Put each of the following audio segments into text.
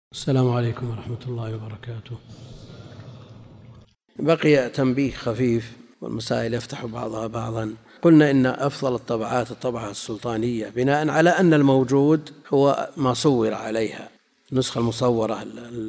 السلام عليكم ورحمة الله وبركاته. بقي تنبيه خفيف والمسائل يفتح بعضها بعضا. قلنا إن أفضل الطبعات الطبعة السلطانية بناء على أن الموجود هو ما صور عليها. النسخة المصورة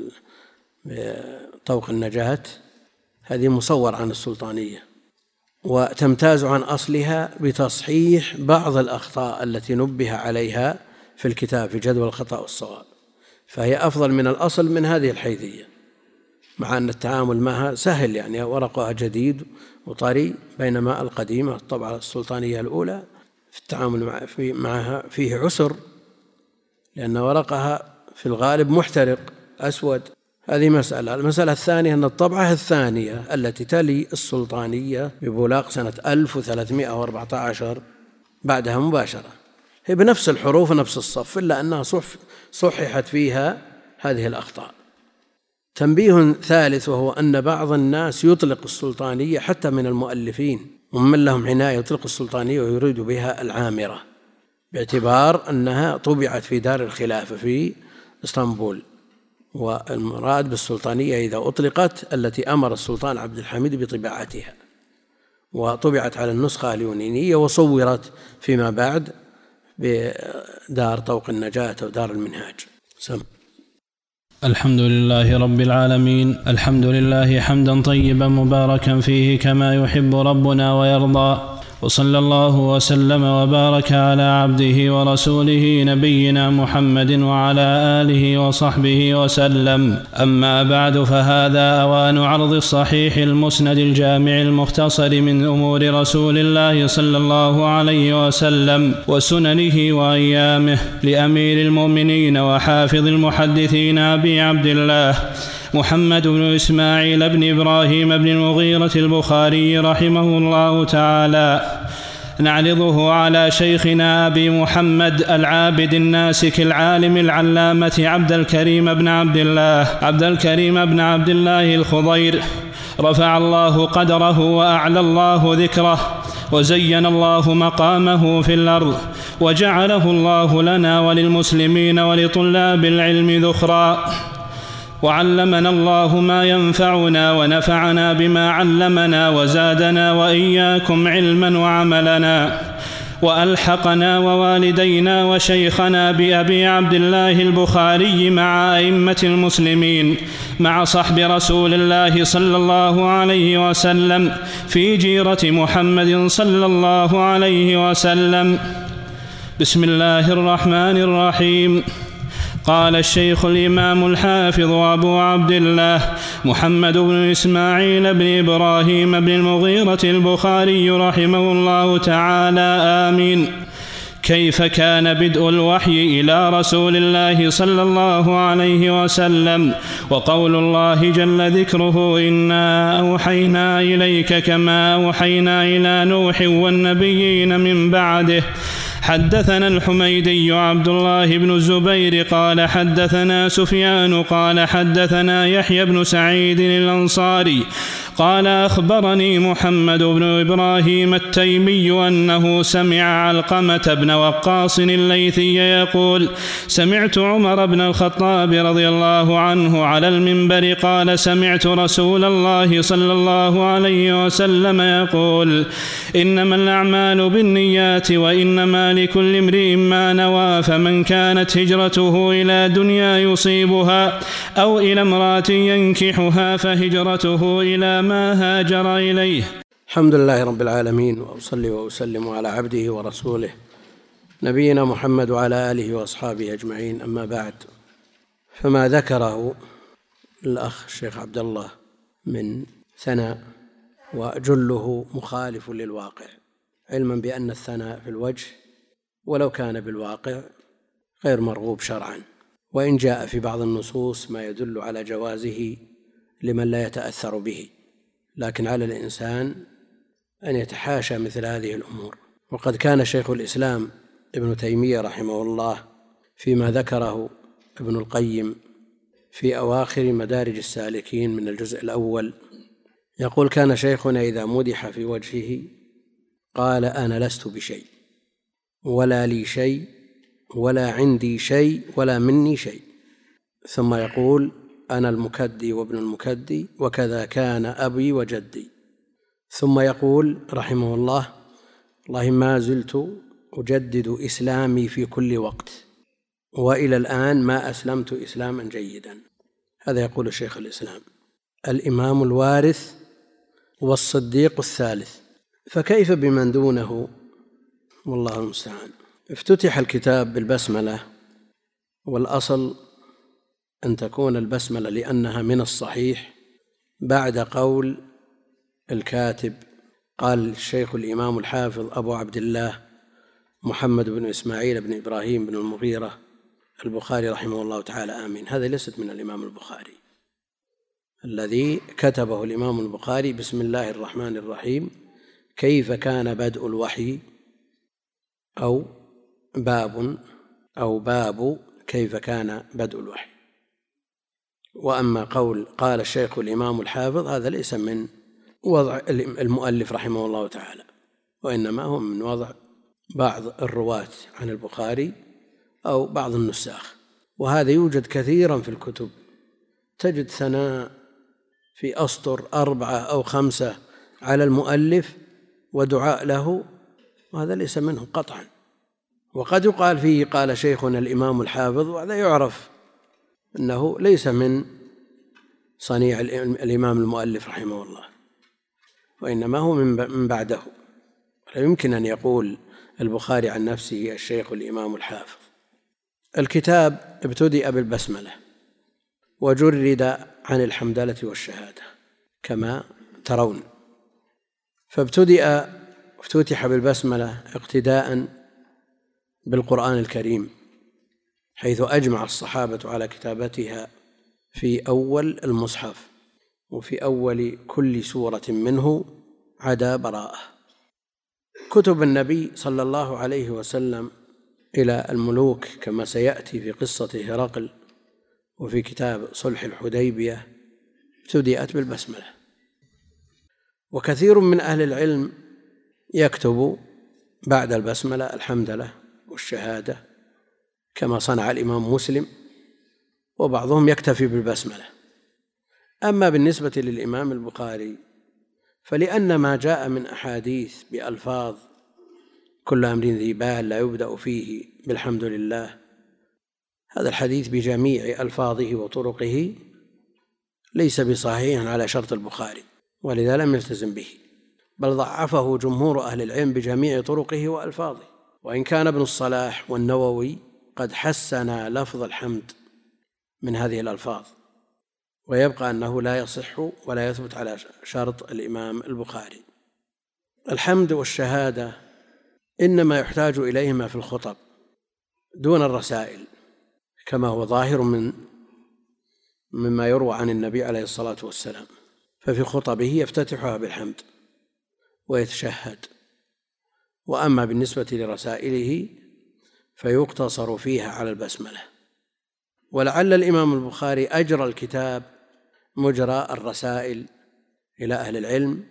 طوق النجاة هذه مصور عن السلطانية، وتمتاز عن أصلها بتصحيح بعض الأخطاء التي نبه عليها في الكتاب في جدول الخطأ والصواب، فهي أفضل من الأصل من هذه الحيثية، مع أن التعامل معها سهل، يعني ورقها جديد وطري، بينما القديمة الطبعة السلطانية الأولى في التعامل معها فيه عسر، لأن ورقها في الغالب محترق أسود. هذه مسألة. المسألة الثانية أن الطبعة الثانية التي تلي السلطانية ببولاق سنة 1314 بعدها مباشرة هي بنفس الحروف ونفس الصف، إلا أنها صححت فيها هذه الأخطاء. تنبيه ثالث، وهو أن بعض الناس يطلق السلطانية حتى من المؤلفين ومن لهم عناية يطلق السلطانية ويريد بها العامرة، باعتبار أنها طبعت في دار الخلافة في اسطنبول، والمراد بالسلطانية إذا أطلقت التي أمر السلطان عبد الحميد بطباعتها، وطبعت على النسخة اليونانية وصورت فيما بعد بدار طوق النجاة أو دار المنهاج. الحمد لله رب العالمين، الحمد لله حمدا طيبا مباركا فيه كما يحب ربنا ويرضى، وصلى الله وسلم وبارك على عبده ورسوله نبينا محمد وعلى آله وصحبه وسلم. أما بعد، فهذا أوان عرض الصحيح المسند الجامع المختصر من أمور رسول الله صلى الله عليه وسلم وسننه وأيامه لأمير المؤمنين وحافظ المحدثين أبي عبد الله محمد بن إسماعيل بن إبراهيم بن المغيرة البخاري رحمه الله تعالى، نعرضه على شيخنا أبي محمد العابد الناسك العالم العلامة عبد الكريم بن عبد الله الخضير، رفع الله قدره وأعلى الله ذكره وزين الله مقامه في الأرض، وجعله الله لنا وللمسلمين ولطلاب العلم ذخرا، وعلمنا الله ما ينفعنا ونفعنا بما علمنا وزادنا وإياكم علما وعملنا، وألحقنا ووالدينا وشيخنا بأبي عبد الله البخاري مع أئمة المسلمين مع صحب رسول الله صلى الله عليه وسلم في جيرة محمد صلى الله عليه وسلم. بسم الله الرحمن الرحيم. قال الشيخ الإمام الحافظ أبو عبد الله محمد بن إسماعيل بن إبراهيم بن المغيرة البخاري رحمه الله تعالى: آمين. كيف كان بدء الوحي إلى رسول الله صلى الله عليه وسلم؟ وقول الله جل ذكره: إنا أوحينا إليك كما أوحينا إلى نوح والنبيين من بعده. حدثنا الحميدي عبد الله بن الزبير قال حدثنا سفيان قال حدثنا يحيى بن سعيد الأنصاري قال أخبرني محمد بن إبراهيم التيمي أنه سمع علقمة بن وقاص الليثي يقول: سمعت عمر بن الخطاب رضي الله عنه على المنبر قال: سمعت رسول الله صلى الله عليه وسلم يقول: إنما الأعمال بالنيات وإنما لكل امرئ ما نوى، فمن كانت هجرته إلى دنيا يصيبها أو إلى امرأة ينكحها فهجرته إلى ما هاجر إليه. الحمد لله رب العالمين، وأصلي وأسلم على عبده ورسوله نبينا محمد وعلى آله وأصحابه أجمعين. أما بعد، فما ذكره الأخ الشيخ عبد الله من ثناء وجله مخالف للواقع، علما بأن الثناء في الوجه ولو كان بالواقع غير مرغوب شرعا، وإن جاء في بعض النصوص ما يدل على جوازه لمن لا يتأثر به، لكن على الإنسان أن يتحاشى مثل هذه الأمور. وقد كان شيخ الإسلام ابن تيمية رحمه الله فيما ذكره ابن القيم في أواخر مدارج السالكين من الجزء الأول يقول: كان شيخنا إذا مدح في وجهه قال: أنا لست بشيء ولا لي شيء ولا عندي شيء ولا مني شيء، ثم يقول أنا المكدي وابن المكدي وكذا كان أبي وجدي. ثم يقول رحمه الله والله ما زلت أجدد إسلامي في كل وقت وإلى الآن ما أسلمت إسلاما جيدا. هذا يقول شيخ الإسلام الإمام الوارث والصديق الثالث، فكيف بمن دونه؟ والله المستعان. افتتح الكتاب بالبسملة، والأصل أن تكون البسملة لأنها من الصحيح بعد قول الكاتب. قال الشيخ الإمام الحافظ أبو عبد الله محمد بن إسماعيل بن إبراهيم بن المغيرة البخاري رحمه الله تعالى آمين. هذا ليست من الإمام البخاري. الذي كتبه الإمام البخاري بسم الله الرحمن الرحيم كيف كان بدء الوحي، أو باب كيف كان بدء الوحي. وأما قال الشيخ الإمام الحافظ هذا ليس من وضع المؤلف رحمه الله تعالى، وإنما هو من وضع بعض الرواة عن البخاري أو بعض النساخ. وهذا يوجد كثيرا في الكتب، تجد ثناء في أسطر 4 أو 5 على المؤلف ودعاء له، وهذا ليس منه قطعا. وقد يقال فيه قال شيخنا الإمام الحافظ، وهذا يعرف أنه ليس من صنيع الإمام المؤلف رحمه الله، وإنما هو من بعده. لا يمكن أن يقول البخاري عن نفسه الشيخ الإمام الحافظ. الكتاب ابتدأ بالبسملة وجرد عن الحمدلة والشهادة كما ترون، افتتح بالبسملة اقتداء بالقرآن الكريم، حيث أجمع الصحابة على كتابتها في أول المصحف وفي أول كل سورة منه عدا براءة. كتب النبي صلى الله عليه وسلم إلى الملوك كما سيأتي في قصة هرقل وفي كتاب صلح الحديبية ابتدأت بالبسملة. وكثير من أهل العلم يكتب بعد البسملة الحمدلة والشهادة كما صنع الإمام مسلم، وبعضهم يكتفي بالبسملة. أما بالنسبة للإمام البخاري فلأن ما جاء من أحاديث بألفاظ كل أمر ذي بال لا يبدأ فيه بالحمد لله، هذا الحديث بجميع ألفاظه وطرقه ليس بصحيح على شرط البخاري، ولذا لم يلتزم به، بل ضعفه جمهور أهل العلم بجميع طرقه وألفاظه. وإن كان ابن الصلاح والنووي قد حسن لفظ الحمد من هذه الألفاظ، ويبقى أنه لا يصح ولا يثبت على شرط الإمام البخاري. الحمد والشهادة إنما يحتاج إليهما في الخطب دون الرسائل، كما هو ظاهر مما يروى عن النبي عليه الصلاة والسلام، ففي خطبه يفتتحها بالحمد ويتشهد. وأما بالنسبة لرسائله فيقتصر فيها على البسملة. ولعل الإمام البخاري أجرى الكتاب مجرى الرسائل إلى أهل العلم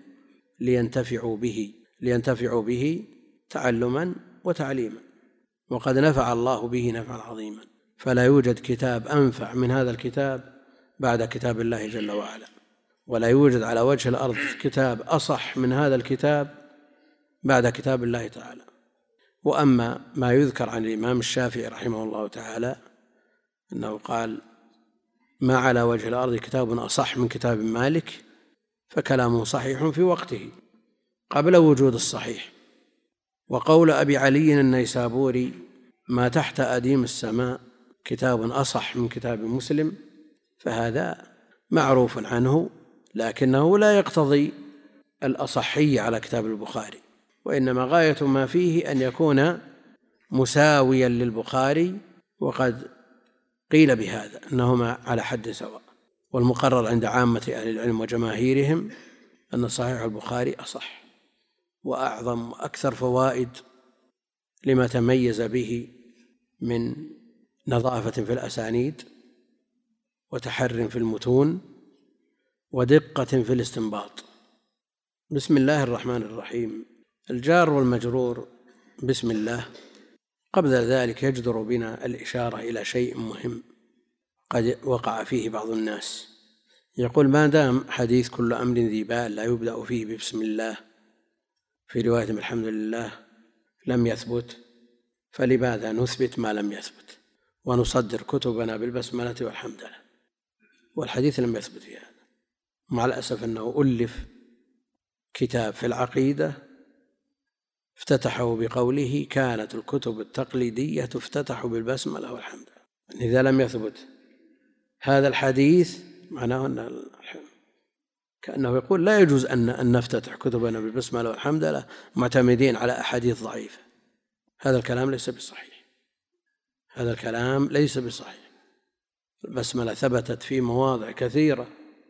لينتفعوا به تعلما وتعليما، وقد نفع الله به نفعا عظيما، فلا يوجد كتاب أنفع من هذا الكتاب بعد كتاب الله جل وعلا، ولا يوجد على وجه الأرض كتاب أصح من هذا الكتاب بعد كتاب الله تعالى. وأما ما يذكر عن الإمام الشافعي رحمه الله تعالى أنه قال ما على وجه الأرض كتاب أصح من كتاب مالك، فكلامه صحيح في وقته قبل وجود الصحيح. وقول أبي علي النيسابوري ما تحت أديم السماء كتاب أصح من كتاب مسلم، فهذا معروف عنه، لكنه لا يقتضي الأصحية على كتاب البخاري، وإنما غاية ما فيه أن يكون مساويا للبخاري، وقد قيل بهذا أنهما على حد سواء. والمقرر عند عامة أهل العلم وجماهيرهم أن صحيح البخاري أصح وأعظم وأكثر فوائد لما تميز به من نظافة في الأسانيد وتحر في المتون ودقة في الاستنباط. بسم الله الرحمن الرحيم. الجار والمجرور بسم الله. قبل ذلك يجدر بنا الإشارة إلى شيء مهم، قد وقع فيه بعض الناس. يقول ما دام حديث كل أمر ذي بال لا يبدأ فيه ببسم الله في رواية الحمد لله لم يثبت، فلماذا نثبت ما لم يثبت ونصدر كتبنا بالبسملة والحمدلة؟ والحديث لم يثبت في هذا، مع الأسف أنه ألف كتاب في العقيدة افتتحه بقوله كانت الكتب التقليدية تفتتح بالبسملة والحمدلة. إذا لم يثبت هذا الحديث معناه أن كأنه يقول لا يجوز أن نفتتح كتبنا بالبسملة والحمدلة معتمدين على أحاديث ضعيفة. هذا الكلام ليس بصحيح، هذا الكلام ليس بصحيح. البسملة ثبتت في مواضع كثيرة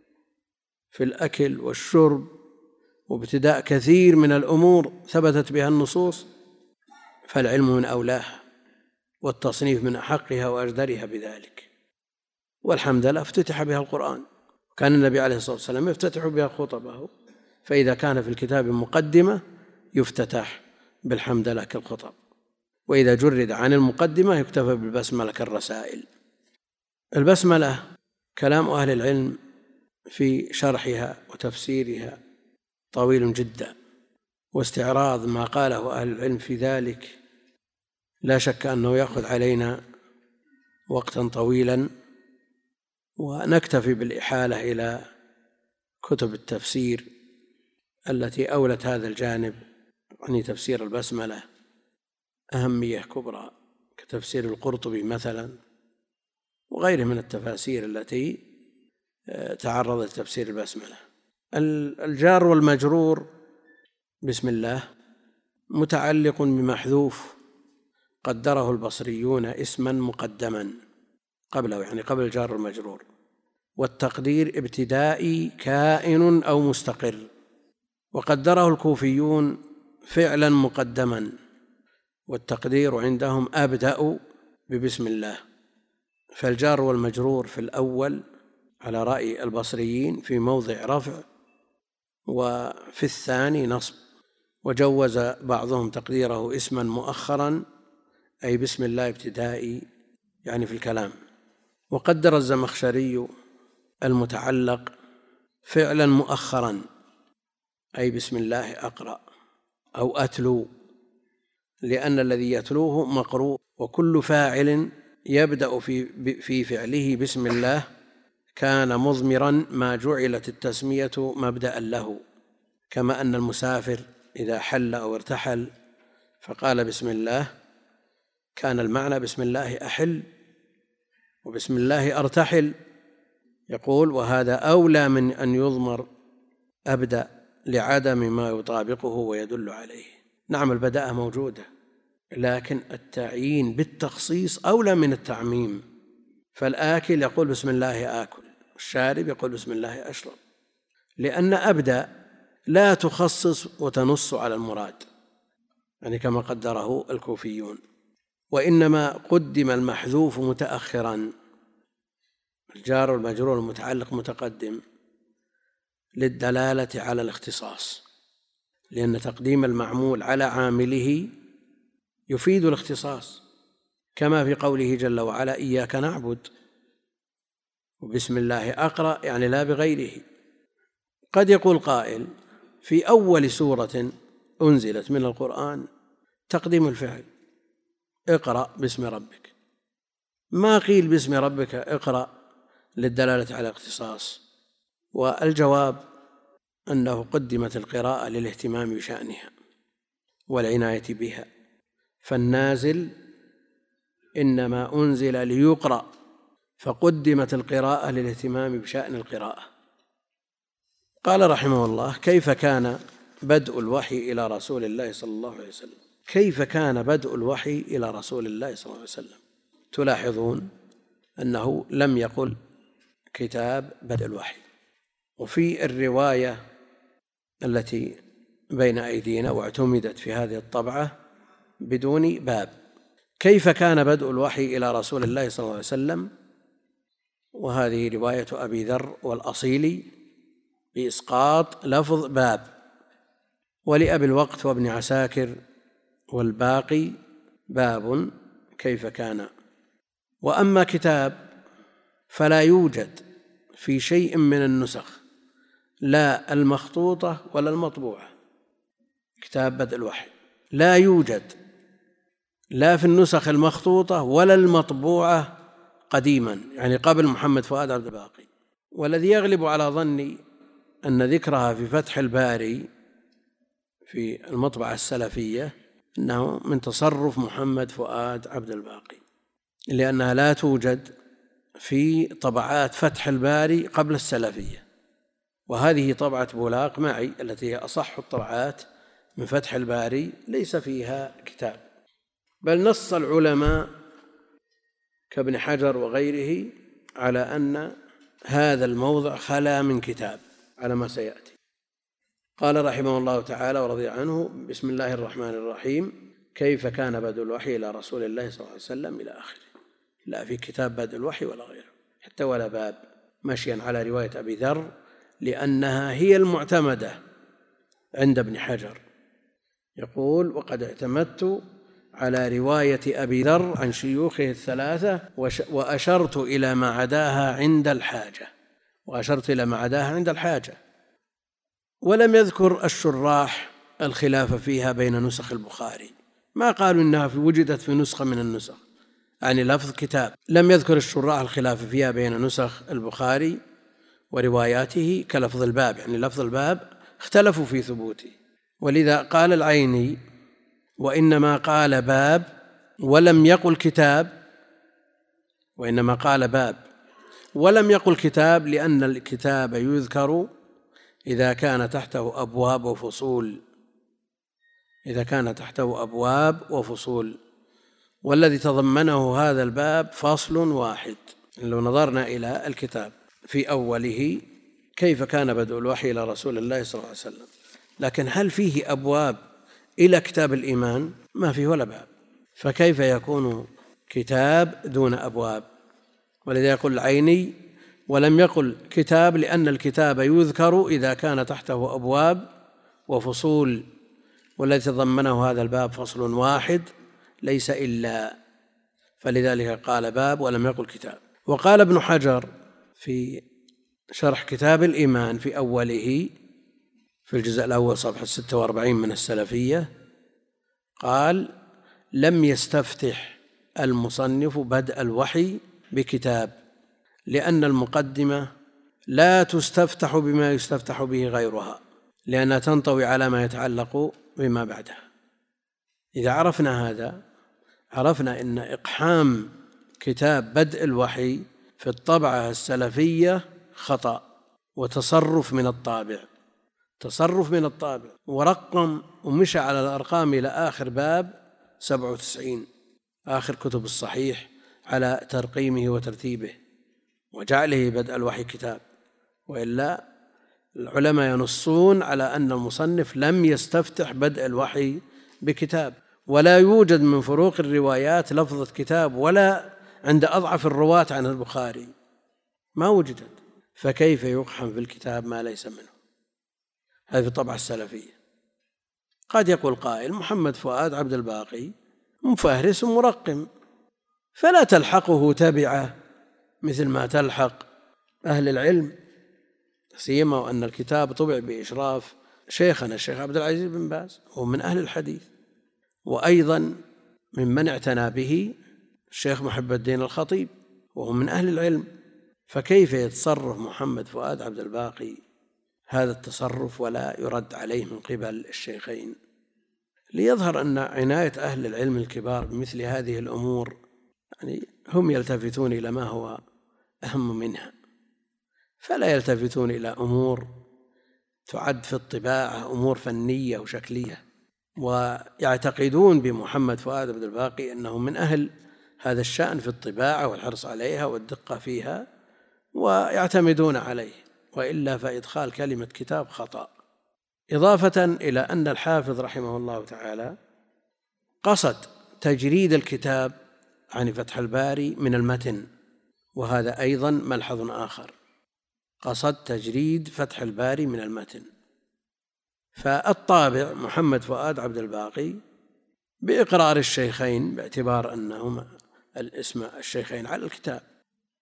في الأكل والشرب وابتداء كثير من الأمور ثبتت بها النصوص، فالعلم من أولاها والتصنيف من أحقها وأجدرها بذلك. والحمدلله افتتح بها القرآن، كان النبي عليه الصلاة والسلام يفتتح بها خطبه، فإذا كان في الكتاب مقدمة يفتتح بالحمدلله كالخطب، وإذا جرد عن المقدمة يكتفى بالبسملة كالرسائل. البسملة كلام أهل العلم في شرحها وتفسيرها طويل جدا، واستعراض ما قاله أهل العلم في ذلك لا شك أنه يأخذ علينا وقتا طويلا، ونكتفي بالإحالة إلى كتب التفسير التي أولت هذا الجانب، يعني تفسير البسملة أهمية كبرى كتفسير القرطبي مثلا وغيره من التفاسير التي تعرضت لتفسير البسملة. الجار والمجرور بسم الله متعلق بمحذوف قدره البصريون اسما مقدما قبله، يعني قبل الجار والمجرور، والتقدير ابتدائي كائن أو مستقر، وقدره الكوفيون فعلا مقدما، والتقدير عندهم أبدأ ببسم الله. فالجار والمجرور في الأول على رأي البصريين في موضع رفع، وفي الثاني نصب، وجوز بعضهم تقديره اسما مؤخرا أي بسم الله ابتدائي يعني في الكلام. وقدر الزمخشري المتعلق فعلا مؤخرا أي بسم الله أقرأ أو أتلو، لأن الذي يتلوه مقروء، وكل فاعل يبدأ في فعله بسم الله كان مضمرا ما جعلت التسمية مبدأ له، كما أن المسافر إذا حل أو ارتحل فقال بسم الله كان المعنى بسم الله أحل وبسم الله أرتحل. يقول وهذا أولى من أن يضمر أبدأ لعدم ما يطابقه ويدل عليه. نعم البداءة موجودة، لكن التعيين بالتخصيص أولى من التعميم. فالآكل يقول بسم الله آكل، الشارب يقول بسم الله أشرب، لأن أبدأ لا تخصص وتنص على المراد، يعني كما قدره الكوفيون، وإنما قدم المحذوف متأخرا، الجار والمجرور المتعلق متقدم للدلالة على الاختصاص، لأن تقديم المعمول على عامله يفيد الاختصاص، كما في قوله جل وعلا إياك نعبد وبسم الله أقرأ يعني لا بغيره. قد يقول قائل في أول سورة أنزلت من القرآن تقديم الفعل اقرأ باسم ربك، ما قيل باسم ربك اقرأ للدلالة على الاختصاص. والجواب أنه قدمت القراءة للاهتمام بشأنها والعناية بها، فالنازل إنما أنزل ليقرأ، فقدمت القراءة للاهتمام بشأن القراءة. قال رحمه الله كيف كان بدء الوحي إلى رسول الله صلى الله عليه وسلم؟ كيف كان بدء الوحي إلى رسول الله صلى الله عليه وسلم؟ تلاحظون أنه لم يقل كتاب بدء الوحي، وفي الرواية التي بين أيدينا واعتمدت في هذه الطبعة بدون باب كيف كان بدء الوحي إلى رسول الله صلى الله عليه وسلم، وهذه رواية أبي ذر والأصيلي بإسقاط لفظ باب، ولأبي الوقت وابن عساكر والباقي باب كيف كان. وأما كتاب فلا يوجد في شيء من النسخ لا المخطوطة ولا المطبوعة كتاب بدء الوحي، لا يوجد لا في النسخ المخطوطة ولا المطبوعة قديما، يعني قبل محمد فؤاد عبد الباقي. والذي يغلب على ظني أن ذكرها في فتح الباري في المطبعة السلفية أنه من تصرف محمد فؤاد عبد الباقي، لأنها لا توجد في طبعات فتح الباري قبل السلفية، وهذه طبعة بولاق معي التي هي أصح الطبعات من فتح الباري ليس فيها كتاب، بل نص العلماء كابن حجر وغيره على أن هذا الموضع خلا من كتاب على ما سيأتي. قال رحمه الله تعالى ورضي عنه: بسم الله الرحمن الرحيم. كيف كان بدء الوحي إلى رسول الله صلى الله عليه وسلم إلى آخره. لا في كتاب بدء الوحي ولا غيره حتى ولا باب، مشيا على رواية أبي ذر لأنها هي المعتمدة عند ابن حجر. يقول: وقد اعتمدت على رواية أبي ذر عن شيوخه الثلاثة وأشرت إلى ما عداها عند الحاجة. ولم يذكر الشراح الخلاف فيها بين نسخ البخاري، ما قالوا إنها وجدت في نسخة من النسخ، يعني لفظ كتاب. لم يذكر الشراح الخلاف فيها بين نسخ البخاري ورواياته كلفظ الباب، يعني لفظ الباب اختلفوا في ثبوته. ولذا قال العيني: وإنما قال باب ولم يقل كتاب، وإنما قال باب ولم يقل كتاب لأن الكتاب يذكر إذا كان تحته أبواب وفصول، والذي تضمنه هذا الباب فصل واحد. لو نظرنا إلى الكتاب في أوله: كيف كان بدء الوحي إلى رسول الله صلى الله عليه وسلم، لكن هل فيه أبواب إلى كتاب الإيمان؟ ما فيه ولا باب، فكيف يكون كتاب دون أبواب؟ ولذا يقول العيني: ولم يقل كتاب لأن الكتاب يذكر إذا كان تحته أبواب وفصول، والذي تضمنه هذا الباب فصل واحد ليس إلا، فلذلك قال باب ولم يقل كتاب. وقال ابن حجر في شرح كتاب الإيمان في أوله في الجزء الأول صفحة 46 من السلفية، قال: لم يستفتح المصنف بدء الوحي بكتاب، لأن المقدمة لا تستفتح بما يستفتح به غيرها، لأنها تنطوي على ما يتعلق بما بعدها. إذا عرفنا هذا عرفنا أن إقحام كتاب بدء الوحي في الطبعة السلفية خطأ وتصرف من الطابع، ورقم ومشى على الأرقام إلى آخر باب 97 آخر كتب الصحيح على ترقيمه وترتيبه وجعله بدء الوحي كتاب، وإلا العلماء ينصون على أن المصنف لم يستفتح بدء الوحي بكتاب، ولا يوجد من فروق الروايات لفظة كتاب ولا عند أضعف الرواة عن البخاري ما وجدت، فكيف يقحم في الكتاب ما ليس منه؟ هذه في الطبعة السلفية. قد يقول قائل: محمد فؤاد عبد الباقي مفهرس مرقم، فلا تلحقه تبعه مثل ما تلحق أهل العلم، سيما وأن الكتاب طبع بإشراف شيخنا الشيخ عبد العزيز بن باز، هو من أهل الحديث، وأيضا ممن اعتنى به الشيخ محب الدين الخطيب وهو من أهل العلم. فكيف يتصرف محمد فؤاد عبد الباقي هذا التصرف ولا يرد عليه من قبل الشيخين؟ ليظهر أن عناية أهل العلم الكبار بمثل هذه الأمور يعني هم يلتفتون إلى ما هو أهم منها، فلا يلتفتون إلى أمور تعد في الطباعة أمور فنية وشكلية، ويعتقدون بمحمد فؤاد عبد الباقي أنه من أهل هذا الشأن في الطباعة والحرص عليها والدقة فيها ويعتمدون عليه، وإلا فإدخال كلمة كتاب خطأ. إضافة إلى أن الحافظ رحمه الله تعالى قصد تجريد الكتاب عن فتح الباري من المتن، وهذا أيضا ملحظ آخر، قصد تجريد فتح الباري من المتن. فالطابع محمد فؤاد عبد الباقي بإقرار الشيخين باعتبار أنهما الاسم الشيخين على الكتاب،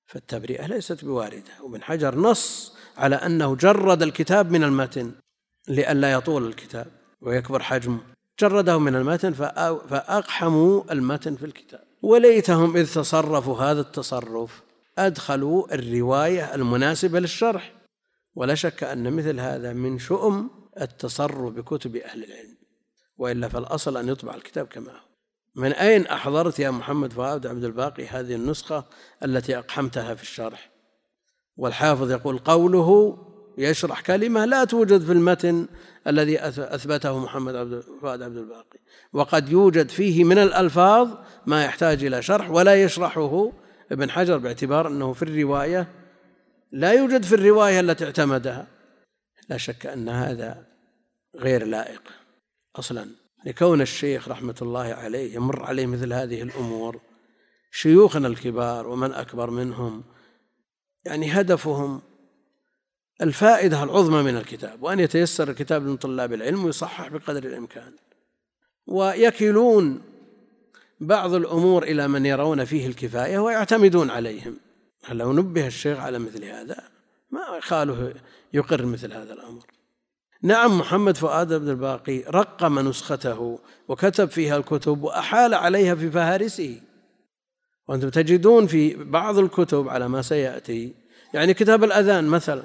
فالتبرئة ليست بواردة. وابن حجر نص على أنه جرد الكتاب من المتن لئلا يطول الكتاب ويكبر حجمه، جرده من المتن فأقحموا المتن في الكتاب. وليتهم إذ تصرفوا هذا التصرف أدخلوا الرواية المناسبة للشرح. ولا شك أن مثل هذا من شؤم التصرف بكتب أهل العلم، وإلا فالأصل أن يطبع الكتاب كما هو. من أين أحضرت يا محمد فؤاد عبد الباقي هذه النسخة التي أقحمتها في الشرح؟ والحافظ يقول قوله يشرح كلمة لا توجد في المتن الذي أثبته محمد فؤاد عبد الباقي، وقد يوجد فيه من الألفاظ ما يحتاج إلى شرح ولا يشرحه ابن حجر، باعتبار أنه في الرواية لا يوجد في الرواية التي اعتمدها. لا شك أن هذا غير لائق أصلا، لكون الشيخ رحمة الله عليه يمر عليه مثل هذه الأمور. شيوخنا الكبار ومن أكبر منهم يعني هدفهم الفائدة العظمى من الكتاب، وأن يتيسر الكتاب من طلاب العلم ويصحح بقدر الإمكان، ويكلون بعض الأمور إلى من يرون فيه الكفاية ويعتمدون عليهم. هل لو نبه الشيخ على مثل هذا ما قالوا يقر مثل هذا الأمر. نعم، محمد فؤاد عبد الباقي رقم نسخته وكتب فيها الكتب وأحال عليها في فهارسه، وأنتم تجدون في بعض الكتب على ما سيأتي، يعني كتاب الأذان مثلا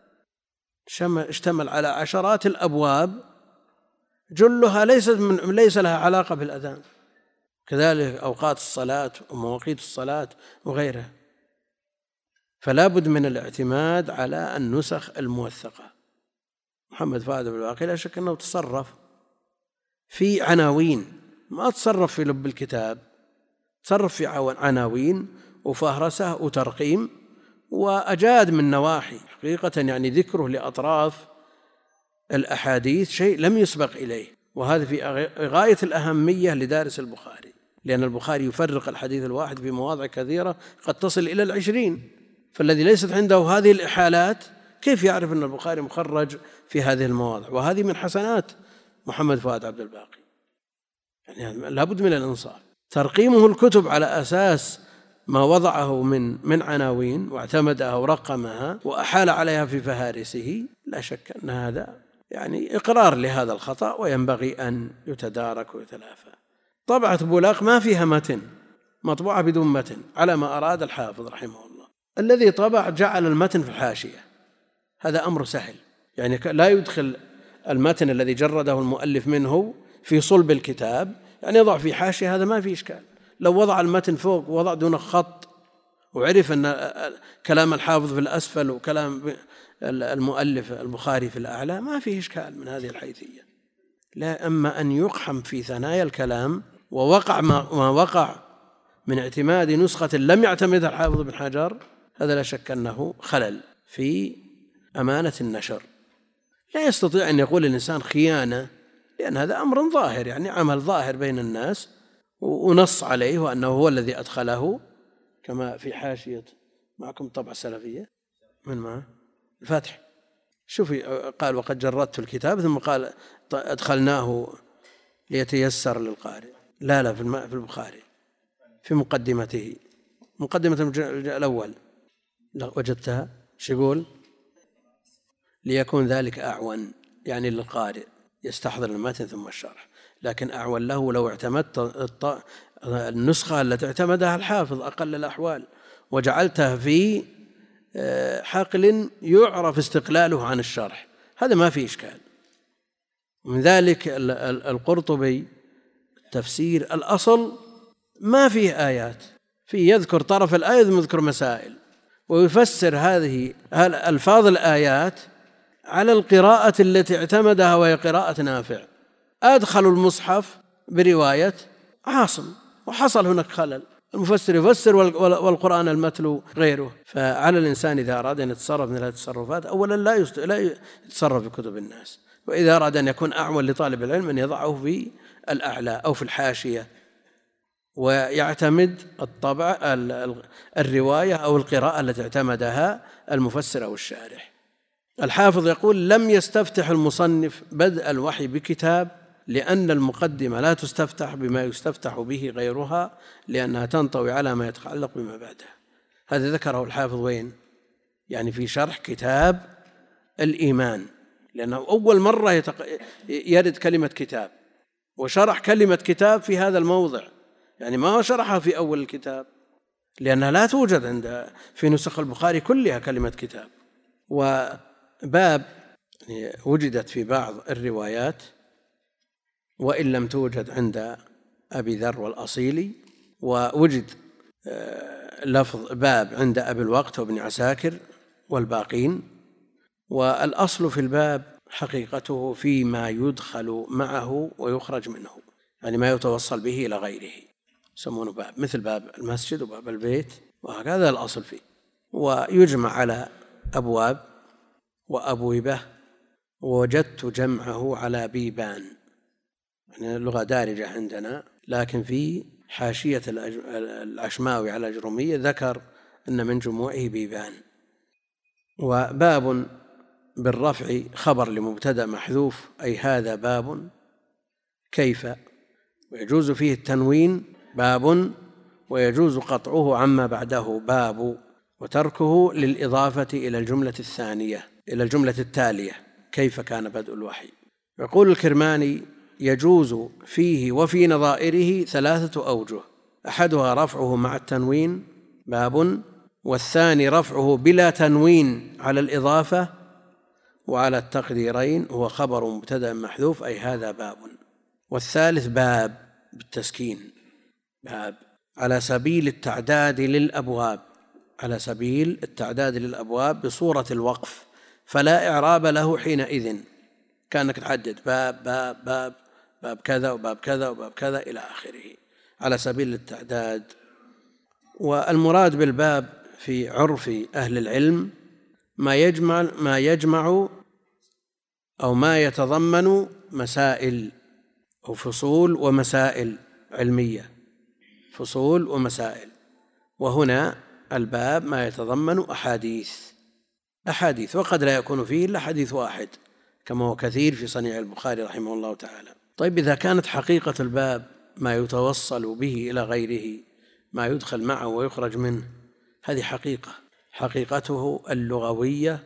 اشتمل على عشرات الأبواب جلها ليس لها علاقة بالأذان، كذلك أوقات الصلاة ومواقيت الصلاة وغيرها. فلا بد من الاعتماد على النسخ الموثقة. محمد فؤاد بن الباقي لا شك أنه تصرف في عناوين، ما تصرف في لب الكتاب، تصرف في عناوين وفهرسة وترقيم، وأجاد من نواحي حقيقة، يعني ذكره لأطراف الأحاديث شيء لم يسبق إليه، وهذا في غاية الأهمية لدارس البخاري، لأن البخاري يفرق الحديث الواحد في مواضع كثيرة قد تصل إلى 20، فالذي ليست عنده هذه الإحالات كيف يعرف أن البخاري مخرج في هذه المواضع؟ وهذه من حسنات محمد فؤاد عبد الباقي، يعني لابد من الإنصاف. ترقيمه الكتب على أساس ما وضعه من عناوين واعتمدها ورقمها وأحال عليها في فهارسه، لا شك أن هذا يعني إقرار لهذا الخطأ وينبغي أن يتدارك ويتلافى. طبعة بولاق ما فيها متن، مطبوعة بدون متن على ما أراد الحافظ رحمه الله. الذي طبع جعل المتن في الحاشية، هذا أمر سهل، يعني لا يدخل المتن الذي جرده المؤلف منه في صلب الكتاب، يعني يضع في حاشية، هذا ما في إشكال. لو وضع المتن فوق ووضع دون خط وعرف أن كلام الحافظ في الأسفل وكلام المؤلف البخاري في الأعلى ما فيه إشكال من هذه الحيثية. لا، أما أن يقحم في ثنايا الكلام ووقع ما وقع من اعتماد نسخة لم يعتمدها الحافظ بن حجر، هذا لا شك أنه خلل في أمانة النشر. لا يستطيع أن يقول الإنسان خيانة، لأن هذا أمر ظاهر، يعني عمل ظاهر بين الناس ونص عليه وأنه هو الذي أدخله، كما في حاشية معكم طبعة سلفية من معه الفاتح، شوفي قال وقد جردت الكتاب، ثم قال أدخلناه ليتيسر للقارئ. لا في البخاري في مقدمته، مقدمة الأول وجدتها شو يقول؟ ليكون ذلك أعون، يعني للقارئ يستحضر المتن ثم الشرح، لكن أعون له لو اعتمدت النسخة التي اعتمدها الحافظ أقل الأحوال وجعلتها في حقل يعرف استقلاله عن الشرح، هذا ما فيه إشكال. من ذلك القرطبي تفسير الأصل ما فيه آيات، فيه يذكر طرف الآية ثم يذكر مسائل، ويفسر هذه ألفاظ الآيات على القراءة التي اعتمدها وهي قراءة نافع. أدخلوا المصحف برواية عاصم وحصل هناك خلل، المفسر يفسر والقرآن المتلو غيره. فعلى الإنسان إذا أراد أن يتصرف من هذه التصرفات أولا لا يتصرف في كتب الناس، وإذا أراد أن يكون أعون لطالب العلم أن يضعه في الأعلى أو في الحاشية، ويعتمد الطبع الرواية أو القراءة التي اعتمدها المفسر أو الشارح. الحافظ يقول لم يستفتح المصنف بدء الوحي بكتاب، لأن المقدمة لا تستفتح بما يستفتح به غيرها، لأنها تنطوي على ما يتعلق بما بعدها. هذا ذكره الحافظ وين؟ يعني في شرح كتاب الإيمان، لأنه أول مرة يرد كلمة كتاب، وشرح كلمة كتاب في هذا الموضع، يعني ما شرحها في أول الكتاب، لأنها لا توجد في نسخ البخاري كلها كلمة كتاب. وباب وجدت في بعض الروايات وإن لم توجد عند أبي ذر والأصيلي، ووجد لفظ باب عند أبي الوقت وابن عساكر والباقين. والأصل في الباب حقيقته فيما يدخل معه ويخرج منه، يعني ما يتوصل به إلى غيره يسمونه باب، مثل باب المسجد وباب البيت، وهكذا الأصل فيه. ويجمع على أبواب وأبوبة، ووجدت جمعه على بيبان، يعني اللغة دارجة عندنا، لكن في حاشية العشماوي على الأجرمية ذكر أن من جموعه بيبان. وباب بالرفع خبر لمبتدأ محذوف، أي هذا باب كيف، ويجوز فيه التنوين باب، ويجوز قطعه عما بعده باب، وتركه للإضافة إلى الجملة الثانية، إلى الجملة التالية كيف كان بدء الوحي. يقول الكرماني: يجوز فيه وفي نظائره 3 أوجه، أحدها رفعه مع التنوين باب، والثاني رفعه بلا تنوين على الإضافة، وعلى التقديرين هو خبر مبتدأ محذوف أي هذا باب، والثالث باب بالتسكين باب على سبيل التعداد للأبواب، على سبيل التعداد للأبواب بصورة الوقف، فلا إعراب له حينئذ، كأنك تحدد باب باب باب باب كذا وباب كذا وباب كذا إلى آخره، على سبيل التعداد. والمراد بالباب في عرف أهل العلم ما يجمع أو ما يتضمن مسائل أو فصول ومسائل علمية، فصول ومسائل. وهنا الباب ما يتضمن أحاديث، وقد لا يكون فيه إلا حديث واحد كما هو كثير في صنيع البخاري رحمه الله تعالى. طيب، إذا كانت حقيقة الباب ما يتوصل به إلى غيره، ما يدخل معه ويخرج منه، هذه حقيقته اللغوية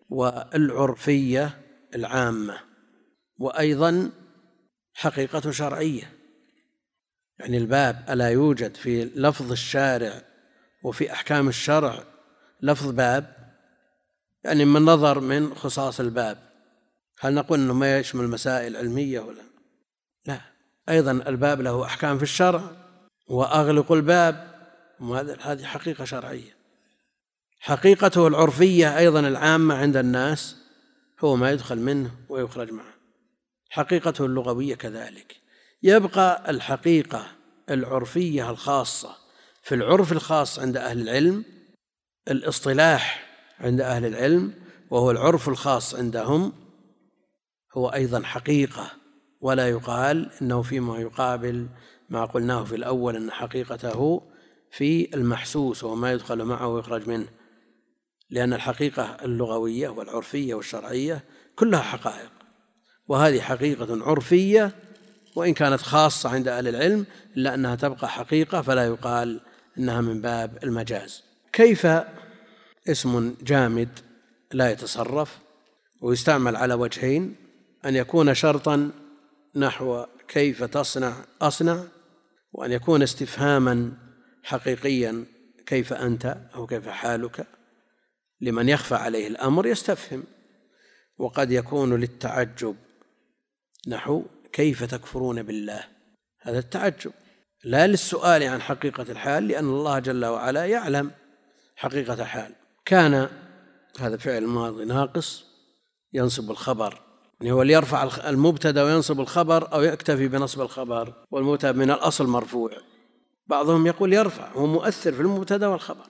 والعرفية العامة، وأيضا حقيقة شرعية. يعني الباب ألا يوجد في لفظ الشارع وفي أحكام الشرع لفظ باب؟ يعني من نظر من خصاص الباب، هل نقول أنه ما يشمل مسائل علمية ولا لا؟ أيضا الباب له أحكام في الشرع، وأغلق الباب، هذه حقيقة شرعية. حقيقته العرفية أيضا العامة عند الناس هو ما يدخل منه ويخرج معه، حقيقته اللغوية كذلك. يبقى الحقيقة العرفية الخاصة في العرف الخاص عند أهل العلم، الاصطلاح عند أهل العلم، وهو العرف الخاص عندهم، هو أيضا حقيقة، ولا يقال إنه فيما يقابل ما قلناه في الأول أن حقيقته في المحسوس وما يدخل معه ويخرج منه، لأن الحقيقة اللغوية والعرفية والشرعية كلها حقائق، وهذه حقيقة عرفية وإن كانت خاصة عند أهل العلم، إلا أنها تبقى حقيقة، فلا يقال إنها من باب المجاز. كيف اسم جامد لا يتصرف، ويستعمل على وجهين: أن يكون شرطا نحو كيف تصنع أصنع، وأن يكون استفهاما حقيقيا كيف أنت أو كيف حالك، لمن يخفى عليه الأمر يستفهم. وقد يكون للتعجب نحو كيف تكفرون بالله، هذا التعجب، لا للسؤال عن حقيقة الحال، لأن الله جل وعلا يعلم حقيقة الحال. كان هذا فعل ماضي ناقص ينصب الخبر، يعني هو ليرفع المبتدا وينصب الخبر، أو يكتفي بنصب الخبر والمبتدا من الأصل مرفوع. بعضهم يقول يرفع، هو مؤثر في المبتدا والخبر،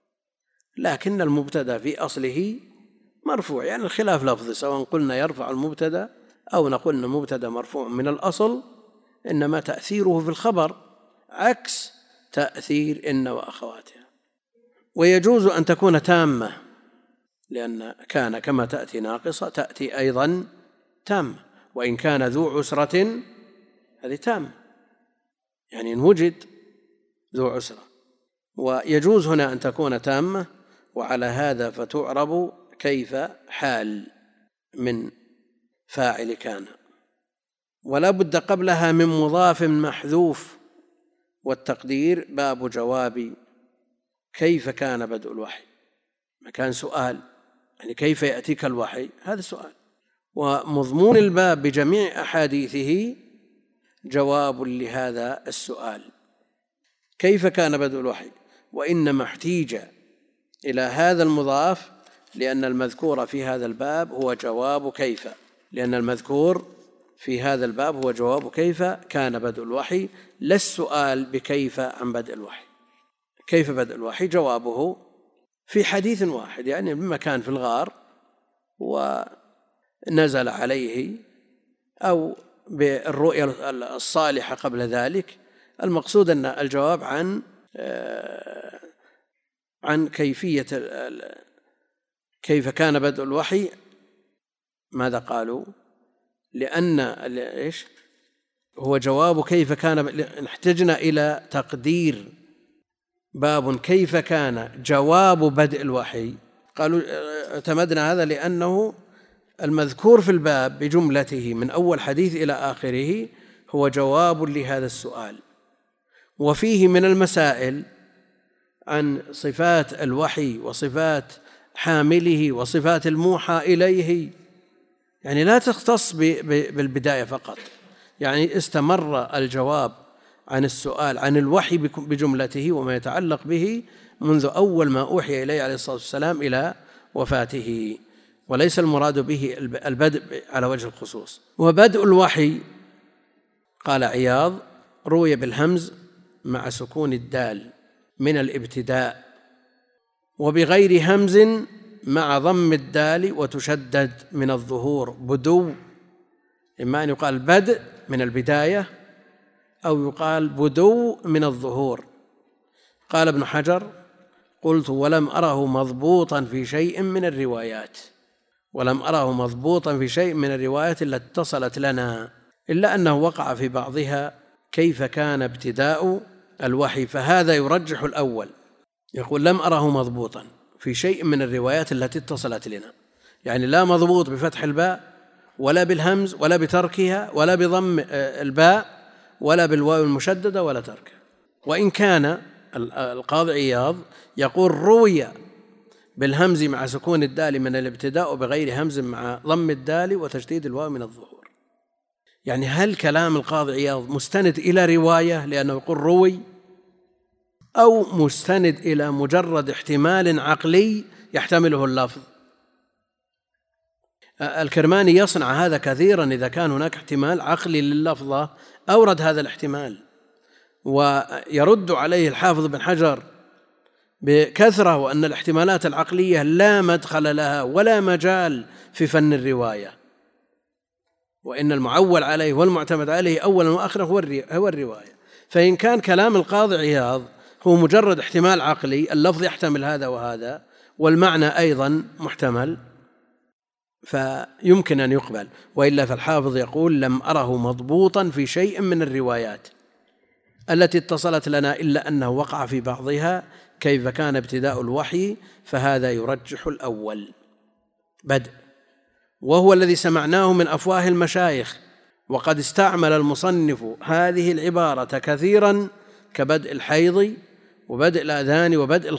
لكن المبتدا في أصله مرفوع، يعني الخلاف لفظي، سواء قلنا يرفع المبتدا أو نقول أن المبتدا مرفوع من الأصل، إنما تأثيره في الخبر عكس تأثير إن وأخواتها. ويجوز أن تكون تامة، لأن كان كما تأتي ناقصة تأتي أيضا تامة، وإن كان ذو عسرة هذه تامة، يعني إن وجد ذو عسرة. ويجوز هنا أن تكون تامة، وعلى هذا فتعرب كيف حال من فاعل كان، ولا بد قبلها من مضاف محذوف، والتقدير باب جواب كيف كان بدء الوحي. كان سؤال يعني كيف يأتيك الوحي، هذا سؤال، ومضمون الباب بجميع أحاديثه جواب لهذا السؤال كيف كان بدء الوحي. وإنما احتيج إلى هذا المضاف لأن المذكور في هذا الباب هو جواب كيف، لأن المذكور في هذا الباب هو جواب كيف كان بدء الوحي، لا السؤال بكيف عن بدء الوحي. كيف بدء الوحي جوابه في حديث واحد، يعني لما كان في الغار ونزل عليه أو بالرؤيا الصالحة قبل ذلك. المقصود أن الجواب عن كيفية كيف كان بدء الوحي. ماذا قالوا؟ لأن إيش هو جواب كيف كان، احتجنا إلى تقدير باب كيف كان جواب بدء الوحي. قالوا اعتمدنا هذا لأنه المذكور في الباب بجملته من أول حديث إلى آخره هو جواب لهذا السؤال، وفيه من المسائل عن صفات الوحي وصفات حامله وصفات الموحى إليه، يعني لا تختص بالبداية فقط، يعني استمر الجواب عن السؤال عن الوحي بجملته وما يتعلق به منذ أول ما أوحي إليه عليه الصلاة والسلام إلى وفاته، وليس المراد به البدء على وجه الخصوص. وبدء الوحي قال عياض روي بالهمز مع سكون الدال من الابتداء، وبغير همز مع ضم الدال وتشدد من الظهور بدو، إما أن يقال بدء من البداية أو يقال بدو من الظهور. قال ابن حجر قلت ولم أره مضبوطا في شيء من الروايات، ولم أره مضبوطا في شيء من الروايات التي اتصلت لنا، إلا أنه وقع في بعضها كيف كان ابتداء الوحي، فهذا يرجح الأول. يقول لم أره مضبوطا في شيء من الروايات التي اتصلت لنا، يعني لا مضبوط بفتح الباء ولا بالهمز ولا بتركها ولا بضم الباء ولا بالواو المشددة ولا تركها. وإن كان القاضي عياض يقول روي بالهمز مع سكون الدال من الابتداء وبغير همز مع ضم الدال وتشديد الواو من الظهور. يعني هل كلام القاضي عياض مستند إلى رواية لأنه يقول روي، أو مستند إلى مجرد احتمال عقلي يحتمله اللفظ؟ الكرماني يصنع هذا كثيرا، إذا كان هناك احتمال عقلي لللفظة أورد هذا الاحتمال، ويرد عليه الحافظ بن حجر بكثرة، وأن الاحتمالات العقلية لا مدخل لها ولا مجال في فن الرواية، وإن المعول عليه والمعتمد عليه أولا وآخرا هو الرواية. فإن كان كلام القاضي عياض هو مجرد احتمال عقلي، اللفظ يحتمل هذا وهذا والمعنى أيضا محتمل، فيمكن أن يقبل. وإلا فالحافظ يقول لم أره مضبوطا في شيء من الروايات التي اتصلت لنا، إلا أنه وقع في بعضها كيف كان ابتداء الوحي، فهذا يرجح الأول بدء، وهو الذي سمعناه من أفواه المشايخ. وقد استعمل المصنف هذه العبارة كثيرا كبدء الحيض وبدء الآذان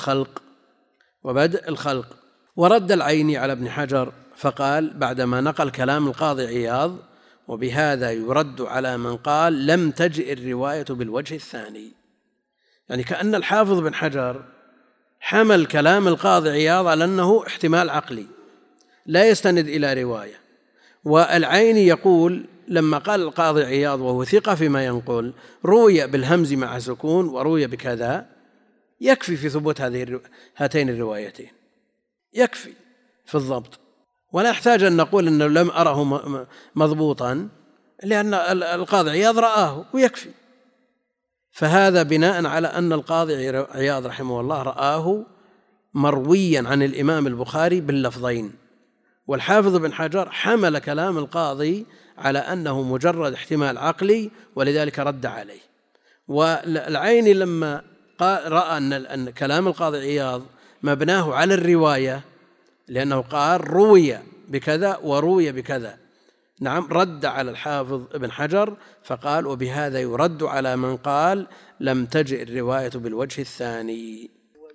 وبدء الخلق. ورد العيني على ابن حجر فقال بعدما نقل كلام القاضي عياض وبهذا يرد على من قال لم تجئ الرواية بالوجه الثاني، يعني كأن الحافظ بن حجر حمل كلام القاضي عياض على أنه احتمال عقلي لا يستند إلى رواية. والعيني يقول لما قال القاضي عياض وهو ثقة فيما ينقل روي بالهمز مع سكون وروي بكذا، يكفي في ثبوت هاتين الروايتين، يكفي في الضبط، ولا يحتاج أن نقول أنه لم أره مضبوطا، لأن القاضي عياض رآه ويكفي. فهذا بناء على أن القاضي عياض رحمه الله رآه مرويا عن الإمام البخاري باللفظين، والحافظ بن حجر حمل كلام القاضي على أنه مجرد احتمال عقلي ولذلك رد عليه. والعيني لما رأى أن كلام القاضي عياض مبناه على الرواية، لأنه قال روي بكذا وروي بكذا. نعم، رد على الحافظ ابن حجر فقال وبهذا يرد على من قال لم تجئ الرواية بالوجه الثاني.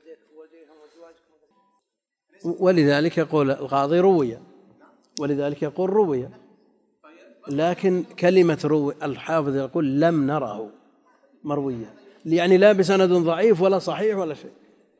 ولذلك يقول القاضي روي، ولذلك يقول روي، لكن كلمة روي الحافظ يقول لم نره مرويا، يعني لا بسند ضعيف ولا صحيح ولا شيء.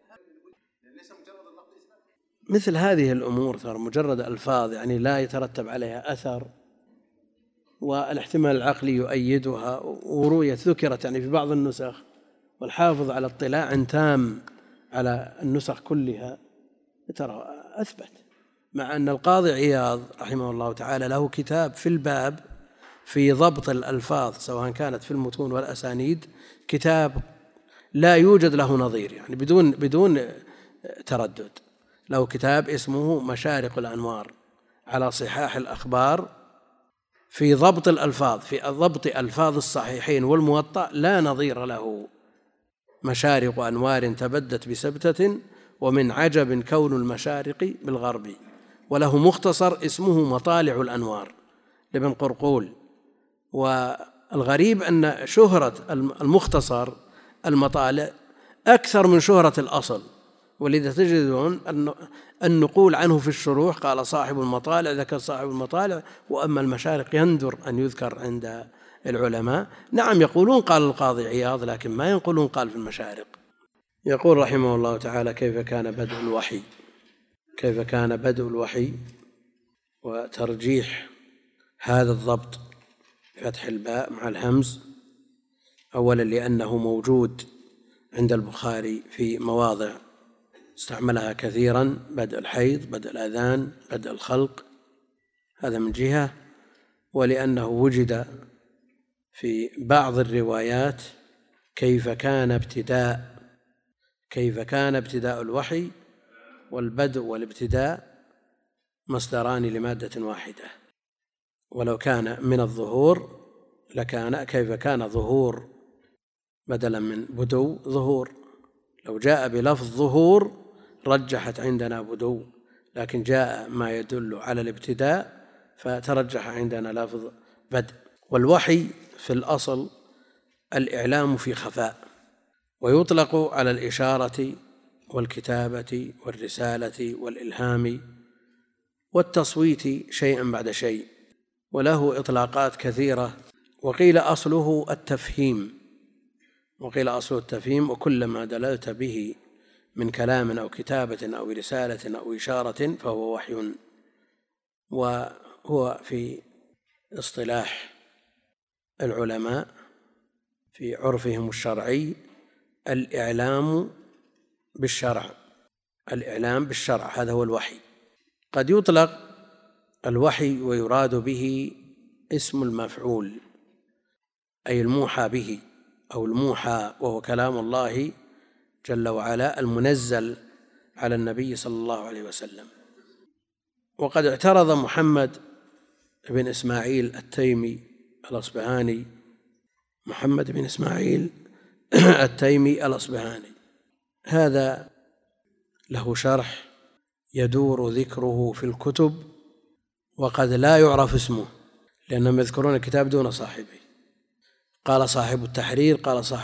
مثل هذه الأمور ترى مجرد ألفاظ يعني لا يترتب عليها أثر، والاحتمال العقلي يؤيدها، ورويت ذكرت يعني في بعض النسخ، والحافظ على اطلاع تام على النسخ كلها ترى أثبت. مع أن القاضي عياض رحمه الله تعالى له كتاب في الباب في ضبط الألفاظ سواء كانت في المتون والأسانيد، كتاب لا يوجد له نظير يعني بدون تردد. له كتاب اسمه مشارق الأنوار على صحاح الأخبار في ضبط الألفاظ، في ضبط ألفاظ الصحيحين والموطأ لا نظير له. مشارق أنوار تبدت بسبتة، ومن عجب كون المشارق بالغرب. وله مختصر اسمه مطالع الأنوار لابن قرقول. والغريب أن شهرة المختصر المطالع أكثر من شهرة الأصل، ولذا تجدون النقول عنه في الشروح قال صاحب المطالع، ذكر صاحب المطالع، وأما المشارق يندر أن يذكر عند العلماء. نعم يقولون قال القاضي عياض، لكن ما ينقلون قال في المشارق. يقول رحمه الله تعالى كيف كان بدء الوحي. كيف كان بدء الوحي، وترجيح هذا الضبط فتح الباء مع الهمز، أولا لأنه موجود عند البخاري في مواضع استعملها كثيرا، بدء الحيض، بدء الأذان، بدء الخلق، هذا من جهة، ولأنه وجد في بعض الروايات كيف كان ابتداء الوحي، والبدء والابتداء مصدران لمادة واحدة. ولو كان من الظهور لكان كيف كان ظهور بدلا من بدو ظهور. لو جاء بلفظ ظهور رجحت عندنا بدو، لكن جاء ما يدل على الابتداء فترجح عندنا لفظ بدء. والوحي في الأصل الإعلام في خفاء، ويطلق على الإشارة والكتابة والرسالة والإلهام والتصويت شيئا بعد شيء، وله إطلاقات كثيرة. وقيل أصله التفهيم، وكل ما دللت به من كلام أو كتابة أو رسالة أو إشارة فهو وحي. وهو في اصطلاح العلماء في عرفهم الشرعي الإعلام بالشرع، هذا هو الوحي. قد يطلق الوحي ويراد به اسم المفعول، أي الموحى به أو الموحى، وهو كلام الله جل وعلا المنزل على النبي صلى الله عليه وسلم. وقد اعترض محمد بن إسماعيل التيمي الأصبهاني، هذا له شرح يدور ذكره في الكتب وقد لا يعرف اسمه، لأنهم يذكرون الكتاب دون صاحبه. قال صاحب التحرير،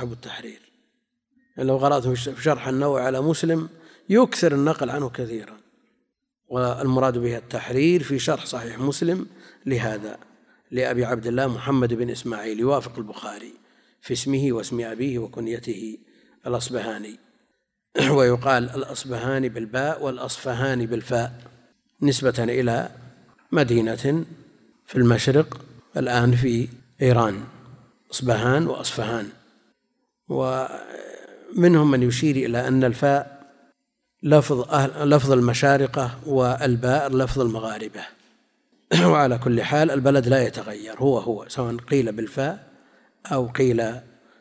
لو قرأت في شرح النووي على مسلم يكثر النقل عنه كثيرا، والمراد به التحرير في شرح صحيح مسلم لهذا لأبي عبد الله محمد بن إسماعيل، يوافق البخاري في اسمه واسم أبيه وكنيته الأصبهاني. ويقال الأصبهاني بالباء والأصفهاني بالفاء، نسبة إلى مدينة في المشرق الآن في إيران، أصبهان وأصفهان. ومنهم من يشير إلى أن الفاء لفظ المشارقة والباء لفظ المغاربة. وعلى كل حال البلد لا يتغير، هو سواء قيل بالفاء أو قيل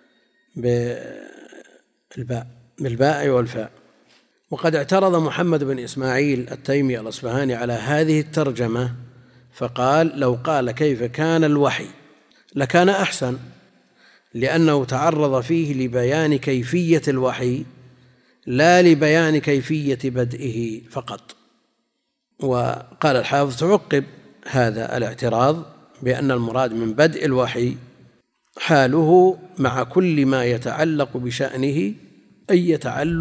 بالباء والفاء. وقد اعترض محمد بن إسماعيل التيمي الأصبهاني على هذه الترجمة فقال لو قال كيف كان الوحي لكان أحسن، لأنه تعرض فيه لبيان كيفية الوحي لا لبيان كيفية بدئه فقط. وقال الحافظ تعقب هذا الاعتراض بأن المراد من بدء الوحي حاله مع كل ما يتعلق بشأنه أي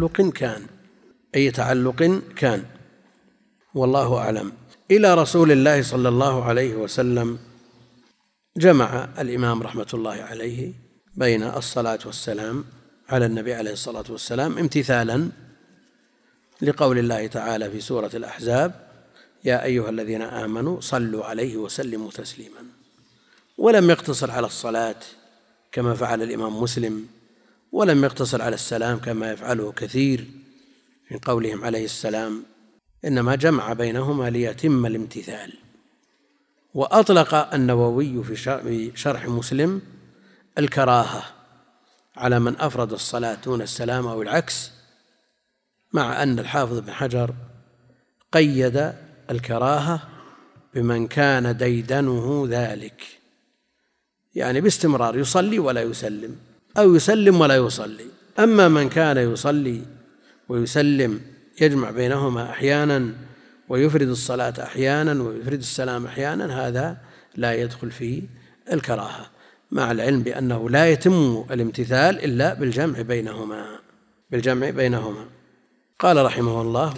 تعلق كان والله أعلم. إلى رسول الله صلى الله عليه وسلم جمع الإمام رحمة الله عليه بين الصلاة والسلام على النبي عليه الصلاة والسلام امتثالا لقول الله تعالى في سورة الأحزاب: يا أيها الذين آمنوا صلوا عليه وسلموا تسليما. ولم يقتصر على الصلاة كما فعل الإمام مسلم، ولم يقتصر على السلام كما يفعله كثير من قولهم عليه السلام، إنما جمع بينهما ليتم الامتثال. وأطلق النووي في شرح مسلم الكراهة على من أفرد الصلاة دون السلام أو العكس، مع أن الحافظ بن حجر قيد الكراهة بمن كان ديدنه ذلك، يعني باستمرار يصلي ولا يسلم أو يسلم ولا يصلي. أما من كان يصلي ويسلم يجمع بينهما أحيانا ويفرد الصلاة أحيانا ويفرد السلام أحيانا، هذا لا يدخل في الكراهة، مع العلم بأنه لا يتم الامتثال إلا بالجمع بينهما. قال رحمه الله: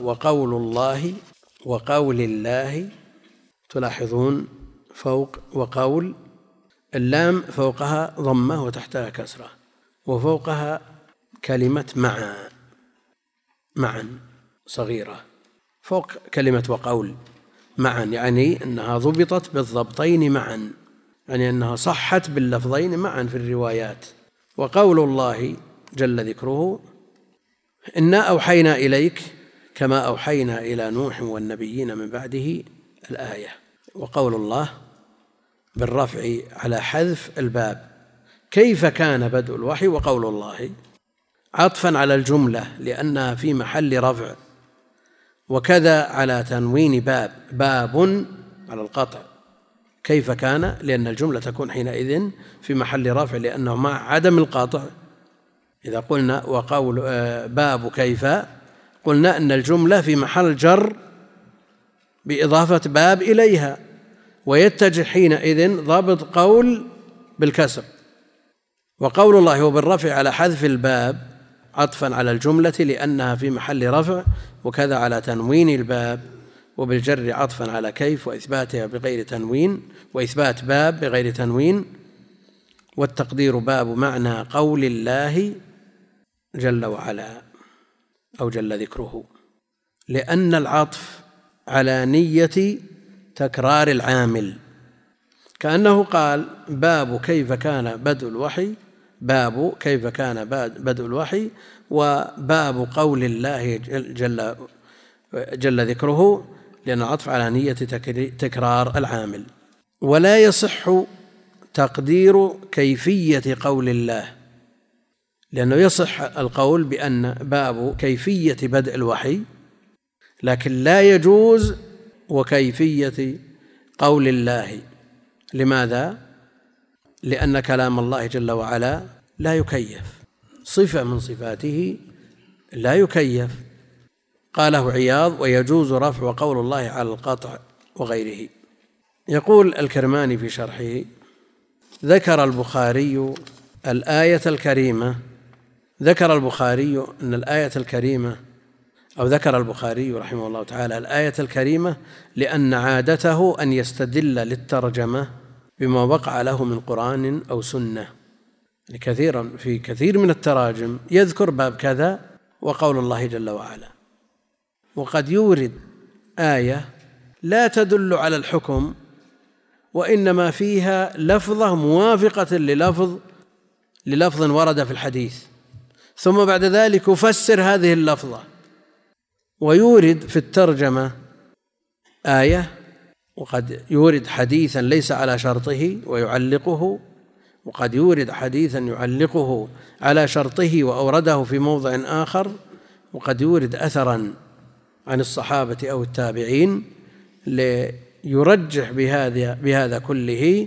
وقول الله، تلاحظون فوق وقول اللام فوقها ضمة وتحتها كسرة، وفوقها كلمة معا صغيرة فوق كلمة وقول معا، يعني أنها ضبطت بالضبطين معا، يعني أنها صحت باللفظين معا في الروايات. وقول الله جل ذكره: إنا أوحينا إليك كما أوحينا إلى نوح والنبيين من بعده، الآية. وقول الله بالرفع على حذف الباب: كيف كان بدء الوحي. وقول الله عطفا على الجملة لأنها في محل رفع، وكذا على تنوين باب على القطع. كيف كان لأن الجملة تكون حينئذ في محل رفع لأنه مع عدم القطع. إذا قلنا وقول باب كيف قلنا أن الجملة في محل جر بإضافة باب إليها، ويتجه حينئذ ضابط قول بالكسر. وقول الله هو بالرفع على حذف الباب عطفا على الجملة لأنها في محل رفع، وكذا على تنوين الباب، وبالجر عطفا على كيف وإثباتها بغير تنوين، وإثبات باب بغير تنوين. والتقدير باب معنى قول الله جل وعلا أو جل ذكره، لأن العطف على نية تكرار العامل، كأنه قال باب كيف كان بدء الوحي، باب كيف كان بدء الوحي، وباب قول الله جل ذكره، لأن العطف على نية تكرار العامل. ولا يصح تقدير كيفية قول الله، لأنه يصح القول بأن باب كيفية بدء الوحي، لكن لا يجوز وكيفية قول الله. لماذا؟ لأن كلام الله جل وعلا لا يكيف، صفة من صفاته لا يكيف. قاله عياض: ويجوز رفع قول الله على القطع وغيره. يقول الكرماني في شرحه: ذكر البخاري أن الآية الكريمة، أو ذكر البخاري رحمه الله تعالى الآية الكريمة لأن عادته أن يستدل للترجمة بما وقع له من قرآن أو سنة. في كثير من التراجم يذكر باب كذا وقول الله جل وعلا، وقد يورد آية لا تدل على الحكم، وإنما فيها لفظة موافقة للفظ ورد في الحديث، ثم بعد ذلك يفسر هذه اللفظة، ويورد في الترجمة آية، وقد يورد حديثا ليس على شرطه ويعلقه، وقد يورد حديثا يعلقه على شرطه وأورده في موضع آخر، وقد يورد أثرا عن الصحابة أو التابعين ليرجح بهذا كله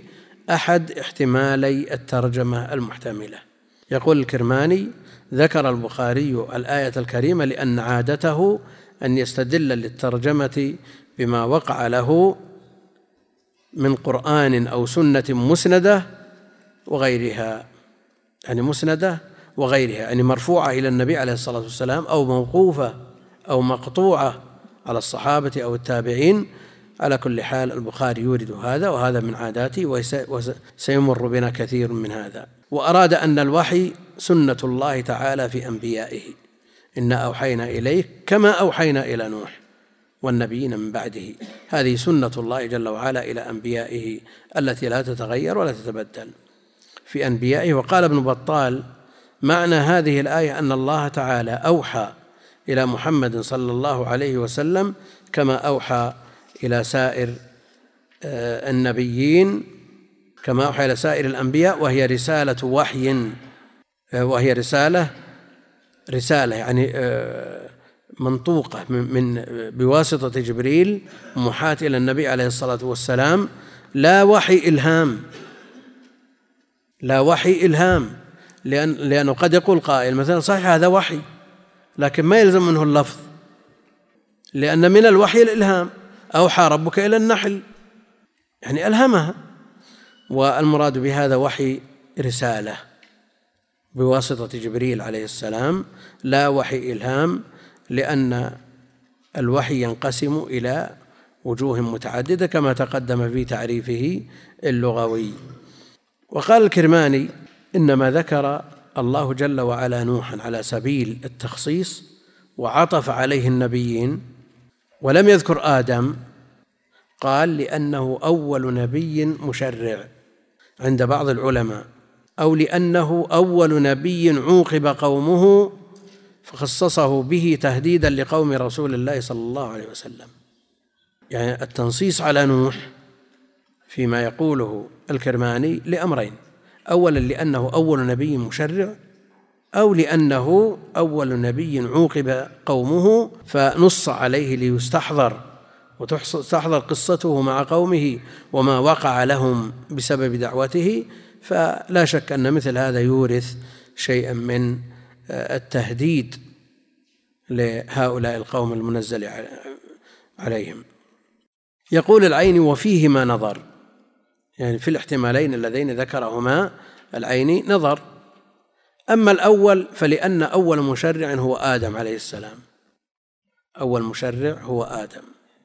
أحد احتمالي الترجمة المحتملة. يقول الكرماني: ذكر البخاري الآية الكريمة لأن عادته أن يستدل للترجمة بما وقع له من قرآن أو سنة مسندة وغيرها، يعني مسندة وغيرها، يعني مرفوعة إلى النبي عليه الصلاة والسلام أو موقوفة أو مقطوعة على الصحابة أو التابعين. على كل حال البخاري يورد هذا، وهذا من عاداته وسيمر بنا كثير من هذا. وأراد أن الوحي سنة الله تعالى في أنبيائه: إنا أوحينا إليك كما أوحينا إلى نوح والنبيين من بعده. هذه سنة الله جل وعلا إلى أنبيائه التي لا تتغير ولا تتبدل في أنبيائه. وقال ابن بطال: معنى هذه الآية أن الله تعالى أوحى إلى محمد صلى الله عليه وسلم كما أوحى إلى سائر النبيين، كما أوحى إلى سائر الأنبياء، وهي رسالة وحي، وهي رسالة يعني منطوقة بواسطة جبريل محاة إلى النبي عليه الصلاة والسلام، لا وحي إلهام. لأنه قد يقول قائل مثلا: صحيح هذا وحي، لكن ما يلزم منه اللفظ، لأن من الوحي الإلهام. أوحى ربك إلى النحل، يعني ألهمها. والمراد بهذا وحي رسالة بواسطة جبريل عليه السلام، لا وحي إلهام، لأن الوحي ينقسم إلى وجوه متعددة كما تقدم في تعريفه اللغوي. وقال الكرماني: إنما ذكر الله جل وعلا نوحا على سبيل التخصيص وعطف عليه النبيين ولم يذكر آدم، قال لأنه أول نبي مشرع عند بعض العلماء، أو لأنه أول نبي عوقب قومه فخصصه به تهديدا لقوم رسول الله صلى الله عليه وسلم. يعني التنصيص على نوح فيما يقوله الكرماني لأمرين: أولا لأنه أول نبي مشرع، أو لأنه أول نبي عوقب قومه فنص عليه ليستحضر وتستحضر قصته مع قومه وما وقع لهم بسبب دعوته. فلا شك أن مثل هذا يورث شيئا من التهديد لهؤلاء القوم المنزل عليهم. يقول العيني: وفيهما نظر، يعني في الاحتمالين اللذين ذكرهما العيني نظر. أما الأول فلأن أول مشرع هو آدم عليه السلام، أول مشرع هو آدم،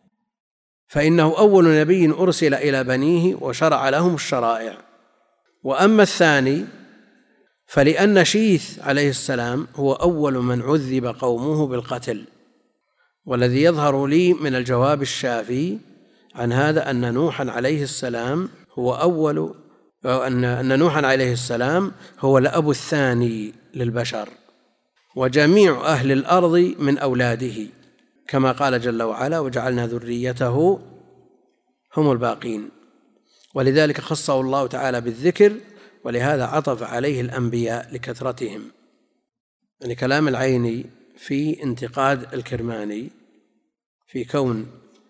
فإنه أول نبي أرسل إلى بنيه وشرع لهم الشرائع. وأما الثاني فلأن شيث عليه السلام هو أول من عذب قومه بالقتل. والذي يظهر لي من الجواب الشافي عن هذا أن نوحا عليه السلام هو أول، أن نوحا عليه السلام هو الأب الثاني للبشر، وجميع أهل الأرض من أولاده، كما قال جل وعلا: وجعلنا ذريته هم الباقين. ولذلك خصه الله تعالى بالذكر، ولهذا عطف عليه الأنبياء لكثرتهم. يعني كلام العيني في انتقاد الكرماني في كون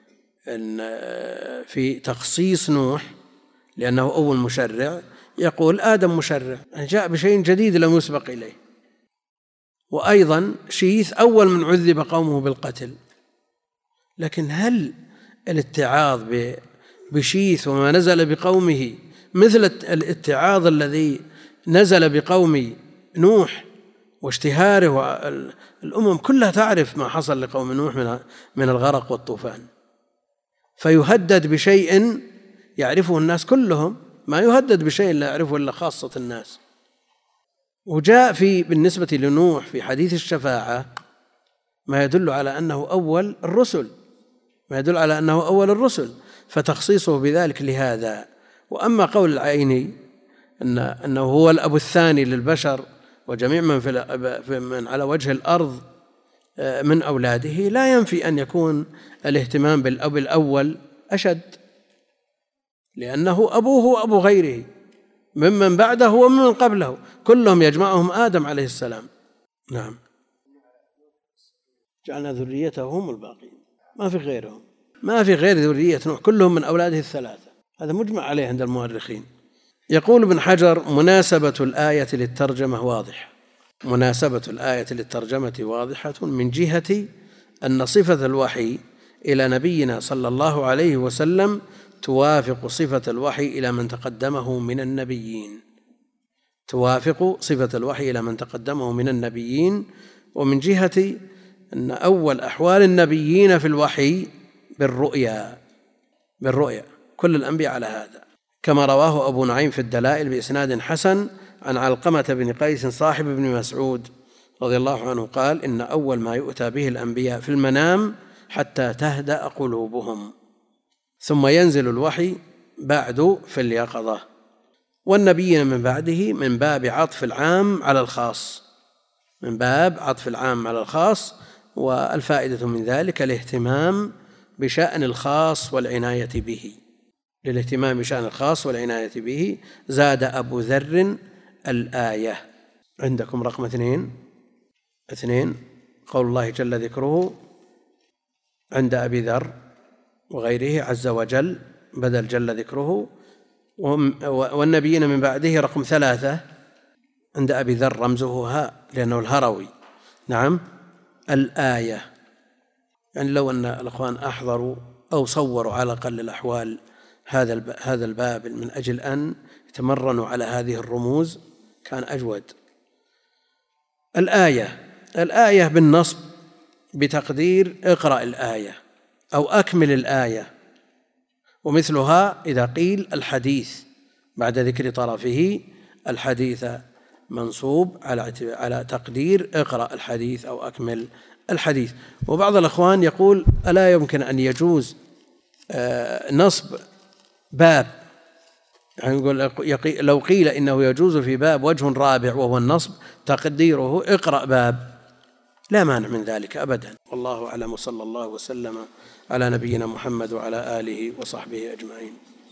في تخصيص نوح لأنه أول مشرع، يقول آدم مشرع، يعني جاء بشيء جديد لم يسبق إليه. وأيضا شيث أول من عذب قومه بالقتل. لكن هل الاتعاظ بشيث وما نزل بقومه مثل الاتعاظ الذي نزل بقوم نوح واشتهاره؟ الأمم كلها تعرف ما حصل لقوم نوح من الغرق والطوفان، فيهدد بشيء يعرفه الناس كلهم، ما يهدد بشيء لا يعرفه إلا خاصة الناس. وجاء بالنسبة لنوح في حديث الشفاعة ما يدل على أنه أول الرسل، فتخصيصه بذلك لهذا. وأما قول العيني أنه هو الأب الثاني للبشر وجميع من على وجه الأرض من أولاده، لا ينفي أن يكون الاهتمام بالأب الأول أشد، لأنه أبوه وأبو غيره ممن بعده ومن قبله، كلهم يجمعهم آدم عليه السلام. نعم، جعلنا ذريته هم الباقين، ما في غيرهم، ما في غير ذرية نوح، كلهم من أولاده الثلاثة. هذا مجمع عليه عند المؤرخين. يقول ابن حجر: مناسبة الآية للترجمة واضحة. مناسبة الآية للترجمة واضحة من جهة أن صفة الوحي إلى نبينا صلى الله عليه وسلم توافق صفة الوحي إلى من تقدمه من النبيين، توافق صفة الوحي إلى من تقدمه من النبيين. ومن جهة أن أول أحوال النبيين في الوحي بالرؤيا، كل الأنبياء على هذا، كما رواه أبو نعيم في الدلائل بإسناد حسن عن علقمة بن قيس صاحب ابن مسعود رضي الله عنه قال: إن أول ما يؤتى به الأنبياء في المنام حتى تهدأ قلوبهم، ثم ينزل الوحي بعد في اليقظة. والنبيين من بعده من باب عطف العام على الخاص، من باب عطف العام على الخاص. والفائدة من ذلك الاهتمام بشأن الخاص والعناية به، للاهتمام بشأن الخاص والعناية به. زاد أبو ذر الآية. عندكم رقم 2 قول الله جل ذكره عند أبي ذر وغيره عز وجل بدل جل ذكره. والنبيين من بعده رقم 3 عند أبي ذر رمزه هاء لأنه الهروي. نعم، الآية. يعني لو أن الأخوان أحضروا أو صوروا على أقل الأحوال هذا الباب من أجل أن يتمرنوا على هذه الرموز كان أجود. الآية بالنصب بتقدير اقرأ الآية أو أكمل الآية، ومثلها إذا قيل الحديث بعد ذكر طرفه، الحديث منصوب على تقدير اقرأ الحديث أو أكمل الحديث. وبعض الأخوان يقول: ألا يمكن أن يجوز نصب باب؟ يعني يقول لو قيل إنه يجوز في باب وجه رابع وهو النصب تقديره اقرأ باب، لا مانع من ذلك أبدا. والله أعلم، وصلى الله وسلم على نبينا محمد وعلى آله وصحبه أجمعين.